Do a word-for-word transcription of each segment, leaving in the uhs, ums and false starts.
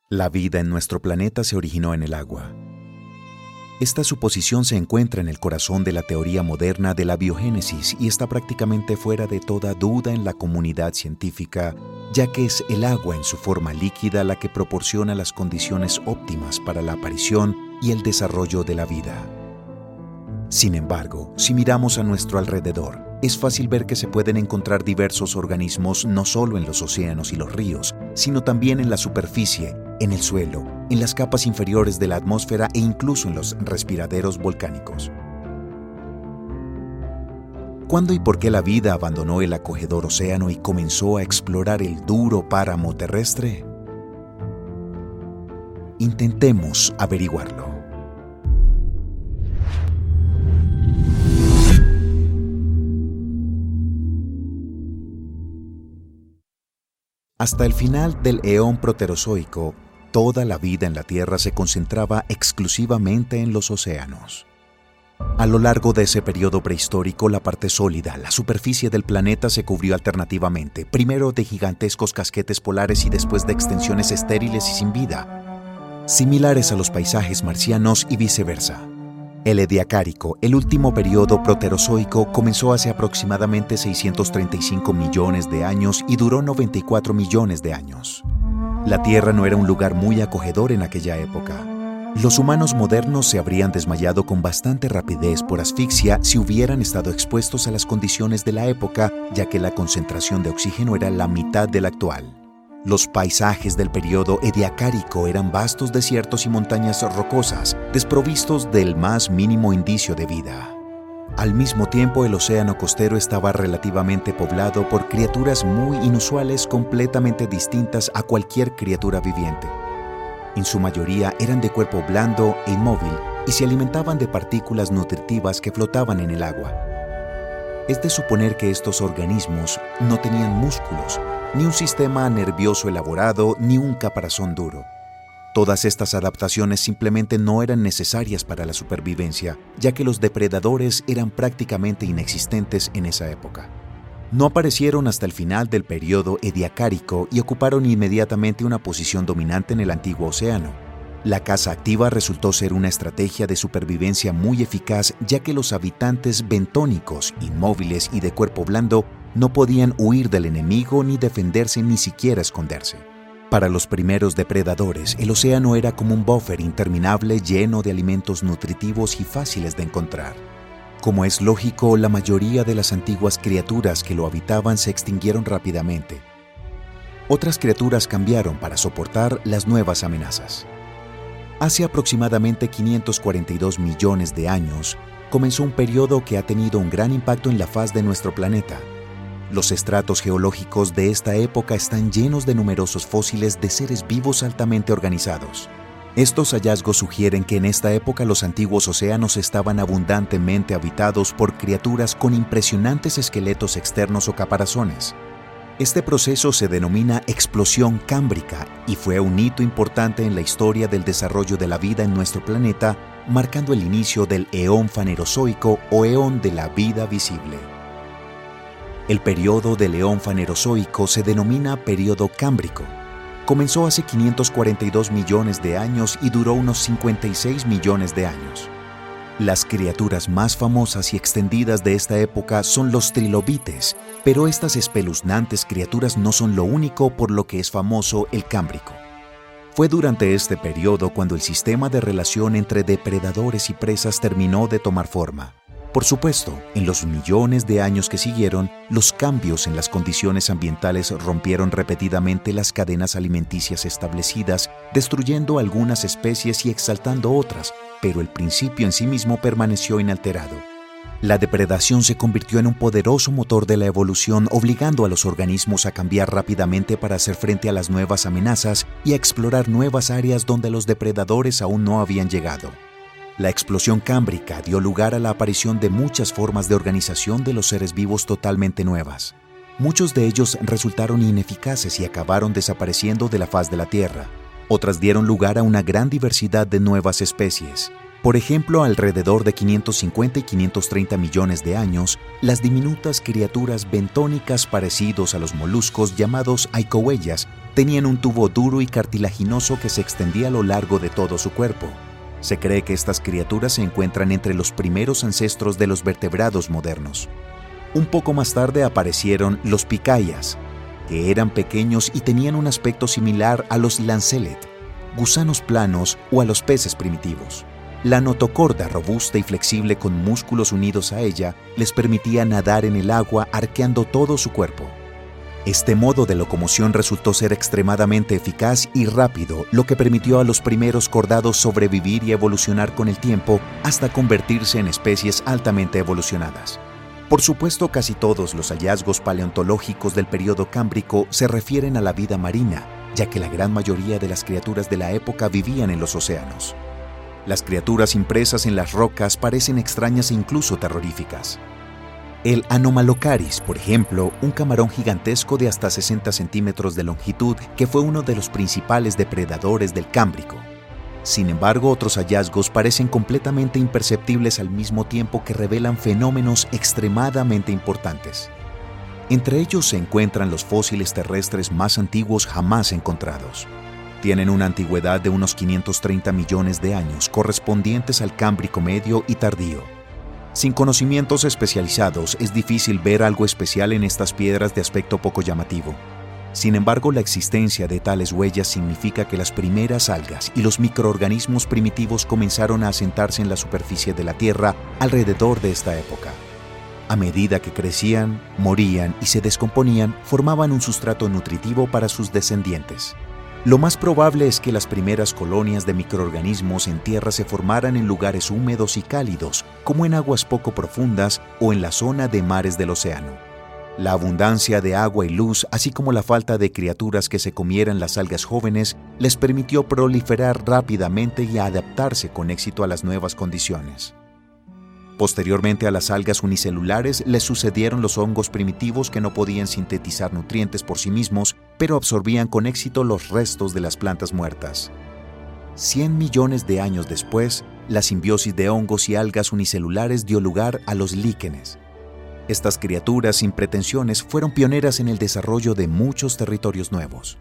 La vida en nuestro planeta se originó en el agua. Esta suposición se encuentra en el corazón de la teoría moderna de la biogénesis y está prácticamente fuera de toda duda en la comunidad científica, ya que es el agua en su forma líquida la que proporciona las condiciones óptimas para la aparición y el desarrollo de la vida. Sin embargo, si miramos a nuestro alrededor, es fácil ver que se pueden encontrar diversos organismos no solo en los océanos y los ríos, sino también en la superficie, en el suelo, en las capas inferiores de la atmósfera e incluso en los respiraderos volcánicos. ¿Cuándo y por qué la vida abandonó el acogedor océano y comenzó a explorar el duro páramo terrestre? Intentemos averiguarlo. Hasta el final del eón proterozoico, toda la vida en la Tierra se concentraba exclusivamente en los océanos. A lo largo de ese periodo prehistórico, la parte sólida, la superficie del planeta se cubrió alternativamente, primero de gigantescos casquetes polares y después de extensiones estériles y sin vida, similares a los paisajes marcianos y viceversa. El Ediacárico, el último periodo proterozoico, comenzó hace aproximadamente seiscientos treinta y cinco millones de años y duró noventa y cuatro millones de años. La Tierra no era un lugar muy acogedor en aquella época. Los humanos modernos se habrían desmayado con bastante rapidez por asfixia si hubieran estado expuestos a las condiciones de la época, ya que la concentración de oxígeno era la mitad de la actual. Los paisajes del periodo Ediacárico eran vastos desiertos y montañas rocosas, desprovistos del más mínimo indicio de vida. Al mismo tiempo, el océano costero estaba relativamente poblado por criaturas muy inusuales, completamente distintas a cualquier criatura viviente. En su mayoría eran de cuerpo blando e inmóvil y se alimentaban de partículas nutritivas que flotaban en el agua. Es de suponer que estos organismos no tenían músculos, ni un sistema nervioso elaborado, ni un caparazón duro. Todas estas adaptaciones simplemente no eran necesarias para la supervivencia, ya que los depredadores eran prácticamente inexistentes en esa época. No aparecieron hasta el final del periodo Ediacárico y ocuparon inmediatamente una posición dominante en el antiguo océano. La caza activa resultó ser una estrategia de supervivencia muy eficaz, ya que los habitantes bentónicos, inmóviles y de cuerpo blando no podían huir del enemigo ni defenderse ni siquiera esconderse. Para los primeros depredadores, el océano era como un buffer interminable lleno de alimentos nutritivos y fáciles de encontrar. Como es lógico, la mayoría de las antiguas criaturas que lo habitaban se extinguieron rápidamente. Otras criaturas cambiaron para soportar las nuevas amenazas. Hace aproximadamente quinientos cuarenta y dos millones de años, comenzó un periodo que ha tenido un gran impacto en la faz de nuestro planeta. Los estratos geológicos de esta época están llenos de numerosos fósiles de seres vivos altamente organizados. Estos hallazgos sugieren que en esta época los antiguos océanos estaban abundantemente habitados por criaturas con impresionantes esqueletos externos o caparazones. Este proceso se denomina explosión cámbrica y fue un hito importante en la historia del desarrollo de la vida en nuestro planeta, marcando el inicio del eón fanerozoico o eón de la vida visible. El periodo del eón fanerozoico se denomina periodo cámbrico. Comenzó hace quinientos cuarenta y dos millones de años y duró unos cincuenta y seis millones de años. Las criaturas más famosas y extendidas de esta época son los trilobites, pero estas espeluznantes criaturas no son lo único por lo que es famoso el cámbrico. Fue durante este periodo cuando el sistema de relación entre depredadores y presas terminó de tomar forma. Por supuesto, en los millones de años que siguieron, los cambios en las condiciones ambientales rompieron repetidamente las cadenas alimenticias establecidas, destruyendo algunas especies y exaltando otras, pero el principio en sí mismo permaneció inalterado. La depredación se convirtió en un poderoso motor de la evolución, obligando a los organismos a cambiar rápidamente para hacer frente a las nuevas amenazas y a explorar nuevas áreas donde los depredadores aún no habían llegado. La explosión cámbrica dio lugar a la aparición de muchas formas de organización de los seres vivos totalmente nuevas. Muchos de ellos resultaron ineficaces y acabaron desapareciendo de la faz de la Tierra. Otras dieron lugar a una gran diversidad de nuevas especies. Por ejemplo, alrededor de quinientos cincuenta y quinientos treinta millones de años, las diminutas criaturas bentónicas parecidos a los moluscos llamados aicohuellas tenían un tubo duro y cartilaginoso que se extendía a lo largo de todo su cuerpo. Se cree que estas criaturas se encuentran entre los primeros ancestros de los vertebrados modernos. Un poco más tarde aparecieron los picayas, que eran pequeños y tenían un aspecto similar a los lancelet, gusanos planos o a los peces primitivos. La notocorda, robusta y flexible con músculos unidos a ella, les permitía nadar en el agua arqueando todo su cuerpo. Este modo de locomoción resultó ser extremadamente eficaz y rápido, lo que permitió a los primeros cordados sobrevivir y evolucionar con el tiempo hasta convertirse en especies altamente evolucionadas. Por supuesto, casi todos los hallazgos paleontológicos del período cámbrico se refieren a la vida marina, ya que la gran mayoría de las criaturas de la época vivían en los océanos. Las criaturas impresas en las rocas parecen extrañas e incluso terroríficas. El Anomalocaris, por ejemplo, un camarón gigantesco de hasta sesenta centímetros de longitud que fue uno de los principales depredadores del Cámbrico. Sin embargo, otros hallazgos parecen completamente imperceptibles al mismo tiempo que revelan fenómenos extremadamente importantes. Entre ellos se encuentran los fósiles terrestres más antiguos jamás encontrados. Tienen una antigüedad de unos quinientos treinta millones de años, correspondientes al Cámbrico medio y tardío. Sin conocimientos especializados, es difícil ver algo especial en estas piedras de aspecto poco llamativo. Sin embargo, la existencia de tales huellas significa que las primeras algas y los microorganismos primitivos comenzaron a asentarse en la superficie de la Tierra alrededor de esta época. A medida que crecían, morían y se descomponían, formaban un sustrato nutritivo para sus descendientes. Lo más probable es que las primeras colonias de microorganismos en tierra se formaran en lugares húmedos y cálidos, como en aguas poco profundas o en la zona de mares del océano. La abundancia de agua y luz, así como la falta de criaturas que se comieran las algas jóvenes, les permitió proliferar rápidamente y adaptarse con éxito a las nuevas condiciones. Posteriormente a las algas unicelulares les sucedieron los hongos primitivos que no podían sintetizar nutrientes por sí mismos, pero absorbían con éxito los restos de las plantas muertas. Cien millones de años después, la simbiosis de hongos y algas unicelulares dio lugar a los líquenes. Estas criaturas sin pretensiones fueron pioneras en el desarrollo de muchos territorios nuevos.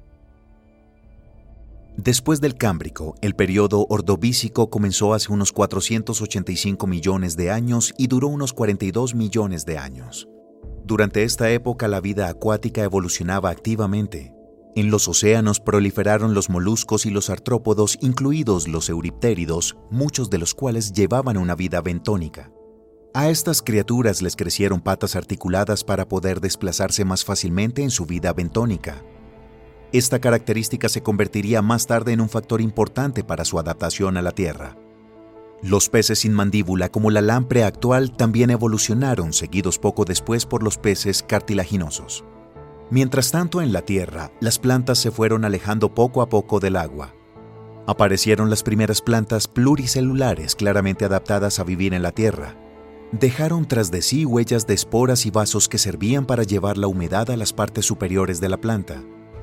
Después del Cámbrico, el periodo Ordovícico comenzó hace unos cuatrocientos ochenta y cinco millones de años y duró unos cuarenta y dos millones de años. Durante esta época la vida acuática evolucionaba activamente. En los océanos proliferaron los moluscos y los artrópodos, incluidos los euriptéridos, muchos de los cuales llevaban una vida bentónica. A estas criaturas les crecieron patas articuladas para poder desplazarse más fácilmente en su vida bentónica. Esta característica se convertiría más tarde en un factor importante para su adaptación a la Tierra. Los peces sin mandíbula, como la lamprea actual, también evolucionaron, seguidos poco después por los peces cartilaginosos. Mientras tanto, en la Tierra, las plantas se fueron alejando poco a poco del agua. Aparecieron las primeras plantas pluricelulares claramente adaptadas a vivir en la Tierra. Dejaron tras de sí huellas de esporas y vasos que servían para llevar la humedad a las partes superiores de la planta.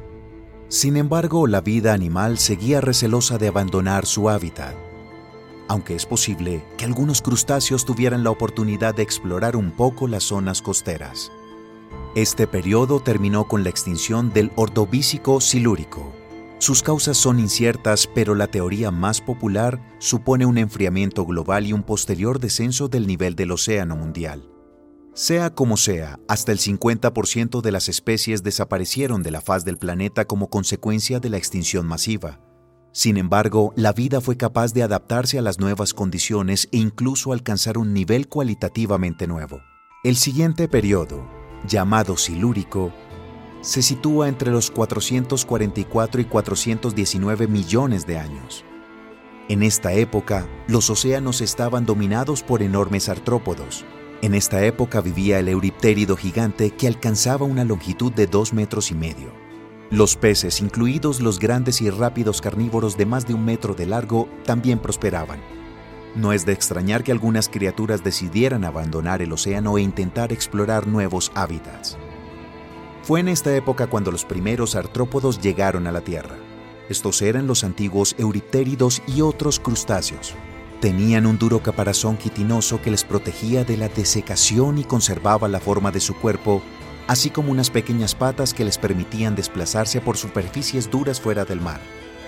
Sin embargo, la vida animal seguía recelosa de abandonar su hábitat, aunque es posible que algunos crustáceos tuvieran la oportunidad de explorar un poco las zonas costeras. Este periodo terminó con la extinción del Ordovícico silúrico. Sus causas son inciertas, pero la teoría más popular supone un enfriamiento global y un posterior descenso del nivel del océano mundial. Sea como sea, hasta el cincuenta por ciento de las especies desaparecieron de la faz del planeta como consecuencia de la extinción masiva. Sin embargo, la vida fue capaz de adaptarse a las nuevas condiciones e incluso alcanzar un nivel cualitativamente nuevo. El siguiente periodo, llamado silúrico, se sitúa entre los cuatrocientos cuarenta y cuatro y cuatrocientos diecinueve millones de años. En esta época, los océanos estaban dominados por enormes artrópodos. En esta época vivía el euriptérido gigante que alcanzaba una longitud de dos metros y medio. Los peces, incluidos los grandes y rápidos carnívoros de más de un metro de largo, también prosperaban. No es de extrañar que algunas criaturas decidieran abandonar el océano e intentar explorar nuevos hábitats. Fue en esta época cuando los primeros artrópodos llegaron a la Tierra. Estos eran los antiguos euriptéridos y otros crustáceos. Tenían un duro caparazón quitinoso que les protegía de la desecación y conservaba la forma de su cuerpo, así como unas pequeñas patas que les permitían desplazarse por superficies duras fuera del mar.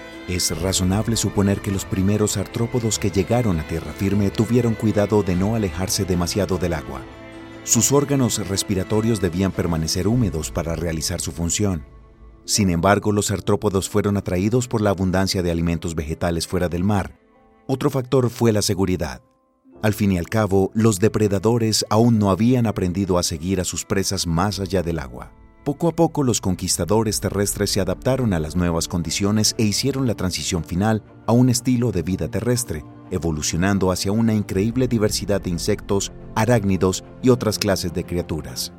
Es razonable suponer que los primeros artrópodos que llegaron a tierra firme tuvieron cuidado de no alejarse demasiado del agua. Sus órganos respiratorios debían permanecer húmedos para realizar su función. Sin embargo, los artrópodos fueron atraídos por la abundancia de alimentos vegetales fuera del mar. Otro factor fue la seguridad. Al fin y al cabo, los depredadores aún no habían aprendido a seguir a sus presas más allá del agua. Poco a poco, los conquistadores terrestres se adaptaron a las nuevas condiciones e hicieron la transición final a un estilo de vida terrestre, evolucionando hacia una increíble diversidad de insectos, arácnidos y otras clases de criaturas.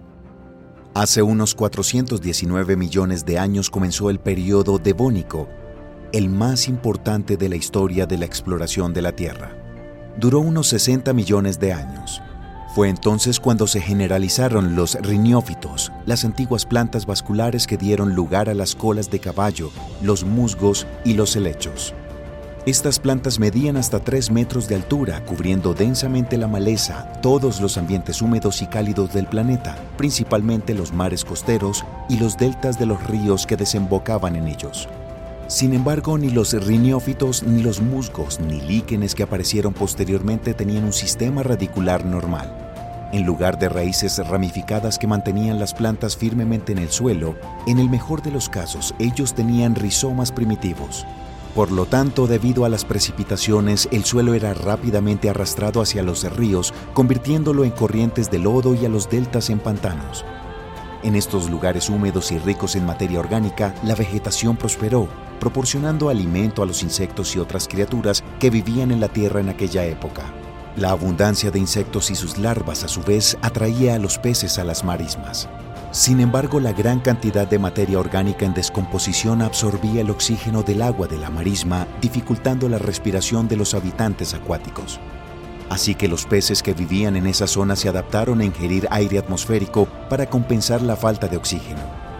Hace unos cuatrocientos diecinueve millones de años comenzó el período Devónico, el más importante de la historia de la exploración de la Tierra. Duró unos sesenta millones de años. Fue entonces cuando se generalizaron los riniófitos, las antiguas plantas vasculares que dieron lugar a las colas de caballo, los musgos y los helechos. Estas plantas medían hasta tres metros de altura, cubriendo densamente la maleza, todos los ambientes húmedos y cálidos del planeta, principalmente los mares costeros y los deltas de los ríos que desembocaban en ellos. Sin embargo, ni los riniófitos, ni los musgos, ni líquenes que aparecieron posteriormente tenían un sistema radicular normal. En lugar de raíces ramificadas que mantenían las plantas firmemente en el suelo, en el mejor de los casos, ellos tenían rizomas primitivos. Por lo tanto, debido a las precipitaciones, el suelo era rápidamente arrastrado hacia los ríos, convirtiéndolo en corrientes de lodo y a los deltas en pantanos. En estos lugares húmedos y ricos en materia orgánica, la vegetación prosperó, proporcionando alimento a los insectos y otras criaturas que vivían en la tierra en aquella época. La abundancia de insectos y sus larvas, a su vez, atraía a los peces a las marismas. Sin embargo, la gran cantidad de materia orgánica en descomposición absorbía el oxígeno del agua de la marisma, dificultando la respiración de los habitantes acuáticos. Así que los peces que vivían en esa zona se adaptaron a ingerir aire atmosférico para compensar la falta de oxígeno.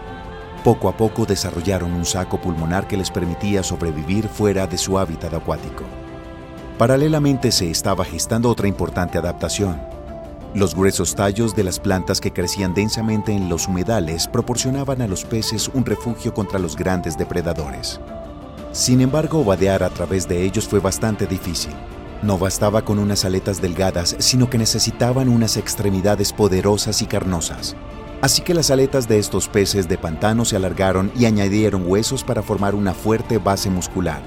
Poco a poco desarrollaron un saco pulmonar que les permitía sobrevivir fuera de su hábitat acuático. Paralelamente se estaba gestando otra importante adaptación. Los gruesos tallos de las plantas que crecían densamente en los humedales proporcionaban a los peces un refugio contra los grandes depredadores. Sin embargo, vadear a través de ellos fue bastante difícil. No bastaba con unas aletas delgadas, sino que necesitaban unas extremidades poderosas y carnosas. Así que las aletas de estos peces de pantano se alargaron y añadieron huesos para formar una fuerte base muscular.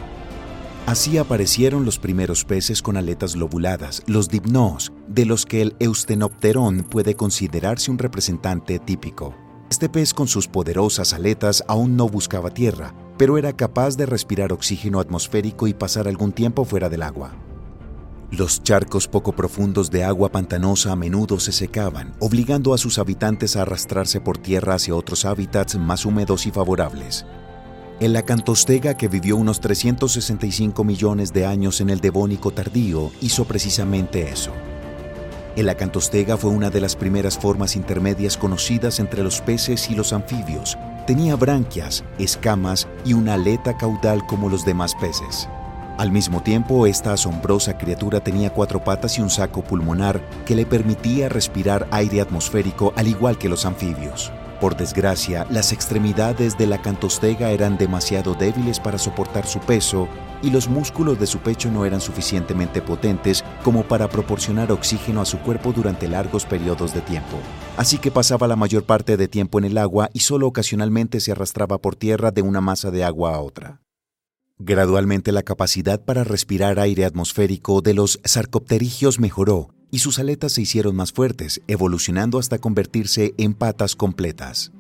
Así aparecieron los primeros peces con aletas lobuladas, los dipnoos, de los que el Eustenopterón puede considerarse un representante típico. Este pez con sus poderosas aletas aún no buscaba tierra, pero era capaz de respirar oxígeno atmosférico y pasar algún tiempo fuera del agua. Los charcos poco profundos de agua pantanosa a menudo se secaban, obligando a sus habitantes a arrastrarse por tierra hacia otros hábitats más húmedos y favorables. El acantostega, que vivió unos trescientos sesenta y cinco millones de años en el Devónico tardío, hizo precisamente eso. El acantostega fue una de las primeras formas intermedias conocidas entre los peces y los anfibios. Tenía branquias, escamas y una aleta caudal como los demás peces. Al mismo tiempo, esta asombrosa criatura tenía cuatro patas y un saco pulmonar que le permitía respirar aire atmosférico al igual que los anfibios. Por desgracia, las extremidades de la acantostega eran demasiado débiles para soportar su peso y los músculos de su pecho no eran suficientemente potentes como para proporcionar oxígeno a su cuerpo durante largos periodos de tiempo. Así que pasaba la mayor parte de tiempo en el agua y solo ocasionalmente se arrastraba por tierra de una masa de agua a otra. Gradualmente la capacidad para respirar aire atmosférico de los sarcopterigios mejoró y sus aletas se hicieron más fuertes, evolucionando hasta convertirse en patas completas.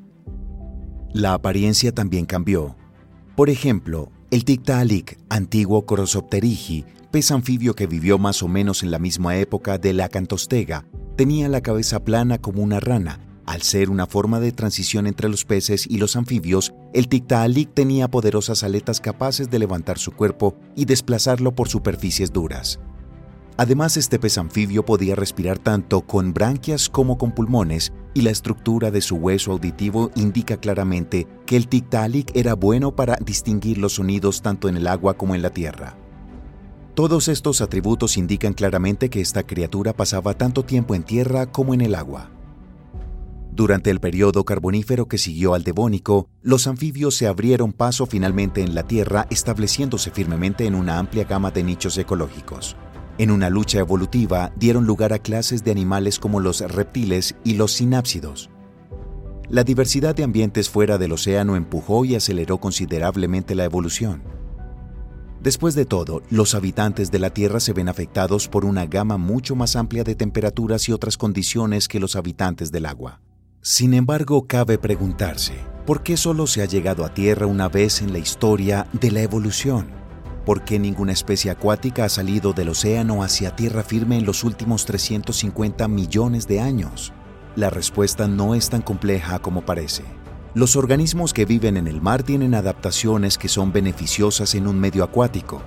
La apariencia también cambió. Por ejemplo, el Tiktaalik, antiguo Crossopterygii, pez anfibio que vivió más o menos en la misma época de la acantostega, tenía la cabeza plana como una rana. Al ser una forma de transición entre los peces y los anfibios, el Tiktaalik tenía poderosas aletas capaces de levantar su cuerpo y desplazarlo por superficies duras. Además, este pez anfibio podía respirar tanto con branquias como con pulmones, y la estructura de su hueso auditivo indica claramente que el Tiktaalik era bueno para distinguir los sonidos tanto en el agua como en la tierra. Todos estos atributos indican claramente que esta criatura pasaba tanto tiempo en tierra como en el agua. Durante el periodo carbonífero que siguió al Devónico, los anfibios se abrieron paso finalmente en la Tierra, estableciéndose firmemente en una amplia gama de nichos ecológicos. En una lucha evolutiva, dieron lugar a clases de animales como los reptiles y los sinápsidos. La diversidad de ambientes fuera del océano empujó y aceleró considerablemente la evolución. Después de todo, los habitantes de la Tierra se ven afectados por una gama mucho más amplia de temperaturas y otras condiciones que los habitantes del agua. Sin embargo, cabe preguntarse, ¿por qué solo se ha llegado a Tierra una vez en la historia de la evolución? ¿Por qué ninguna especie acuática ha salido del océano hacia tierra firme en los últimos trescientos cincuenta millones de años? La respuesta no es tan compleja como parece. Los organismos que viven en el mar tienen adaptaciones que son beneficiosas en un medio acuático.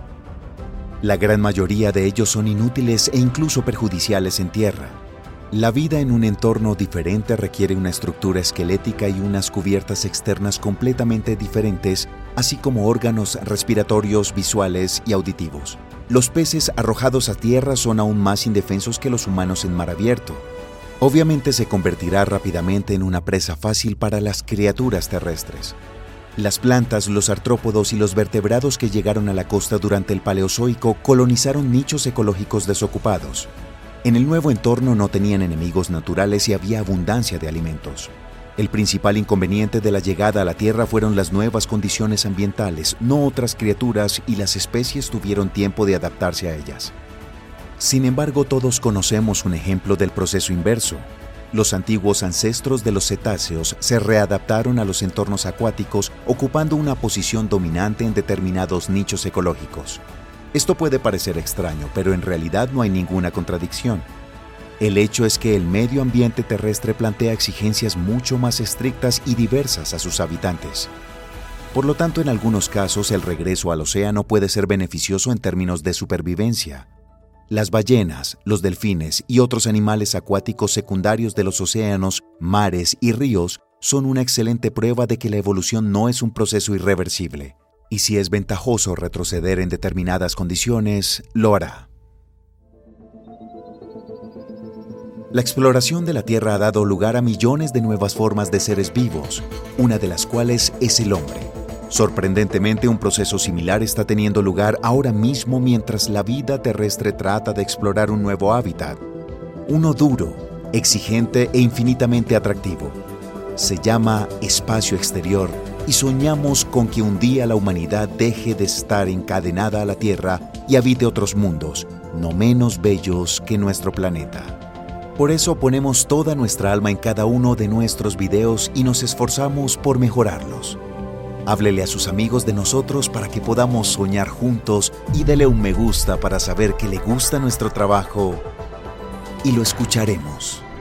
La gran mayoría de ellos son inútiles e incluso perjudiciales en tierra. La vida en un entorno diferente requiere una estructura esquelética y unas cubiertas externas completamente diferentes, así como órganos respiratorios, visuales y auditivos. Los peces arrojados a tierra son aún más indefensos que los humanos en mar abierto. Obviamente se convertirá rápidamente en una presa fácil para las criaturas terrestres. Las plantas, los artrópodos y los vertebrados que llegaron a la costa durante el Paleozoico colonizaron nichos ecológicos desocupados. En el nuevo entorno no tenían enemigos naturales y había abundancia de alimentos. El principal inconveniente de la llegada a la Tierra fueron las nuevas condiciones ambientales, no otras criaturas, y las especies tuvieron tiempo de adaptarse a ellas. Sin embargo, todos conocemos un ejemplo del proceso inverso. Los antiguos ancestros de los cetáceos se readaptaron a los entornos acuáticos, ocupando una posición dominante en determinados nichos ecológicos. Esto puede parecer extraño, pero en realidad no hay ninguna contradicción. El hecho es que el medio ambiente terrestre plantea exigencias mucho más estrictas y diversas a sus habitantes. Por lo tanto, en algunos casos, el regreso al océano puede ser beneficioso en términos de supervivencia. Las ballenas, los delfines y otros animales acuáticos secundarios de los océanos, mares y ríos son una excelente prueba de que la evolución no es un proceso irreversible. Y si es ventajoso retroceder en determinadas condiciones, lo hará. La exploración de la Tierra ha dado lugar a millones de nuevas formas de seres vivos, una de las cuales es el hombre. Sorprendentemente, un proceso similar está teniendo lugar ahora mismo mientras la vida terrestre trata de explorar un nuevo hábitat. Uno duro, exigente e infinitamente atractivo. Se llama espacio exterior y soñamos con que un día la humanidad deje de estar encadenada a la Tierra y habite otros mundos, no menos bellos que nuestro planeta. Por eso ponemos toda nuestra alma en cada uno de nuestros videos y nos esforzamos por mejorarlos. Háblele a sus amigos de nosotros para que podamos soñar juntos y dele un me gusta para saber que le gusta nuestro trabajo y lo escucharemos.